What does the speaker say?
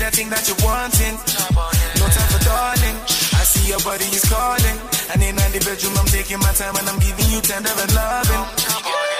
that thing that you're wanting. No time for darling. I see your body is calling. And in the bedroom, I'm taking my time and I'm giving you tender and loving.